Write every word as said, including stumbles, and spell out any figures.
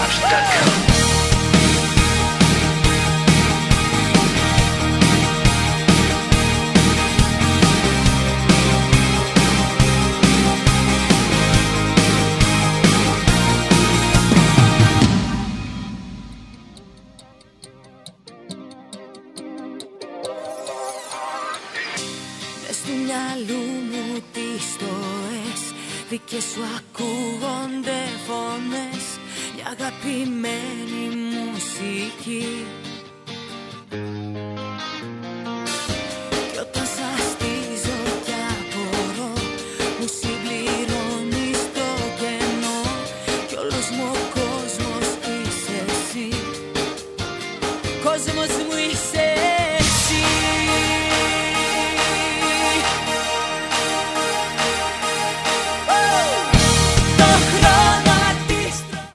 Drops dot com. Του μυαλού μου τις στοές δικές σου ακούγονται φωνές, μια αγαπημένη μουσική.